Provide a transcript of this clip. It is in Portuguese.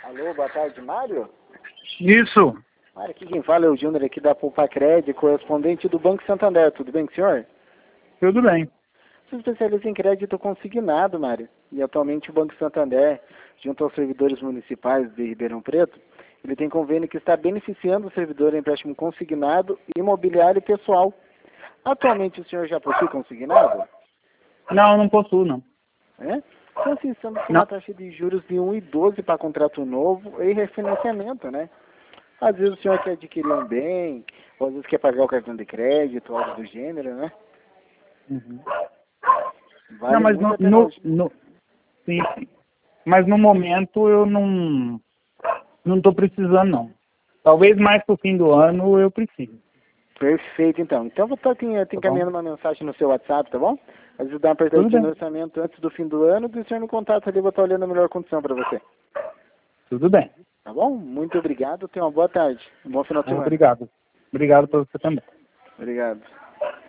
Alô, boa tarde, Mário? Isso, Mário, aqui quem fala é o Júnior aqui da Poupa Crédito, correspondente do Banco Santander. Tudo bem com o senhor? tudo bem. Sou especialista em crédito consignado, Mário. E atualmente o Banco Santander, junto aos servidores municipais de Ribeirão Preto, ele tem convênio que está beneficiando o servidor em empréstimo consignado, imobiliário e pessoal. Atualmente o senhor já possui consignado? Não, não possuo, não. É? Então, assim, estamos com Não. uma taxa de juros de 1,12 para contrato novo e refinanciamento, né? Às vezes o senhor quer adquirir um bem, ou às vezes quer pagar o cartão de crédito, algo do gênero, né? Uhum. Vale Não, mas muito a pena hoje. sim, sim. Mas no momento eu não estou precisando, não. Talvez mais pro fim do ano eu precise, Perfeito, então. Então eu vou estar te tá bom? encaminhando uma mensagem no seu WhatsApp, tá bom? Às vezes dá uma Tudo apertadinha no bem, orçamento antes do fim do ano, e o senhor no contato ali, eu vou estar olhando a melhor condição para você. tudo bem. Tá bom? Muito obrigado, tenha uma boa tarde. Um bom final de semana. Obrigado. Obrigado para você também. Obrigado.